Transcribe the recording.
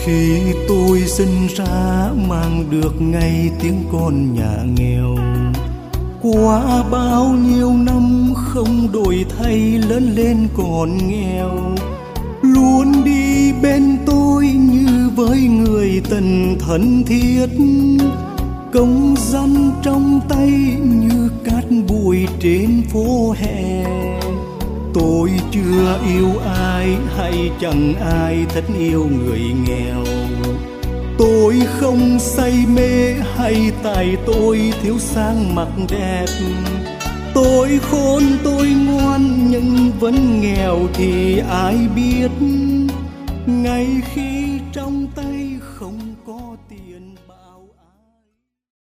Khi tôi sinh ra mang được ngay tiếng con nhà nghèo, qua bao nhiêu năm không đổi thay lớn lên còn nghèo, luôn đi bên tôi như với người tần thân thiết, công dân trong tay như cát bụi trên phố hè. Tôi chưa yêu ai hay chẳng ai thất yêu người nghèo, tôi không say mê hay tại tôi thiếu sang mặc đẹp. Tôi khôn tôi ngoan nhưng vẫn nghèo thì ai biết, ngày khi